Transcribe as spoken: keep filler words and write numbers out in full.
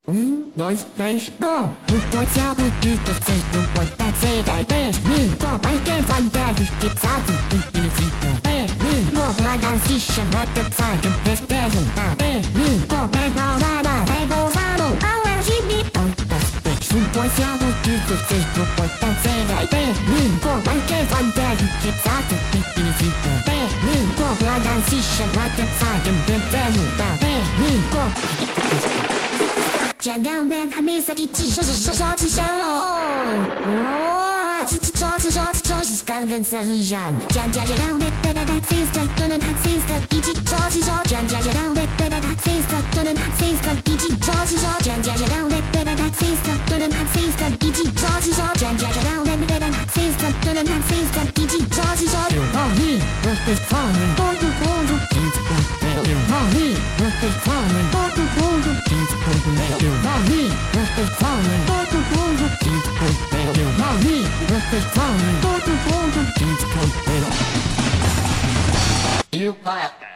Um, dois, três, go! O potencial do vocês não pode ser da vez. Go, vai ter vantagens que sabe infinito. Go, vai dar se chamar de sabe festejo. Go, pega a hora, pega o varo, ao R G B. O potencial do vocês não pode ser da vez. Go, vai ter vantagens que sabe infinito. Go, vai dar se chamar de sabe festejo. Go. 想让人还没在一起，说说说说起笑哦，说说说说说是刚跟三人，讲讲讲让人带带带 sister， 都能看 sister， 一起说起说，讲讲讲让人带带带 sister， 都能看 sister， 一起说起说，讲讲讲让人带带带 sister， 都能看 sister， 一起说起说，讲讲讲让人带带带 sister， 都能看 sister， 一起说起说，有道理，我会放人，多住多住，一直不没有道理，我会放人，多住多住，一直不没有道理，我会放人，多住多住，一直不没有道理，我会放人，多住多住，一直不没有。You like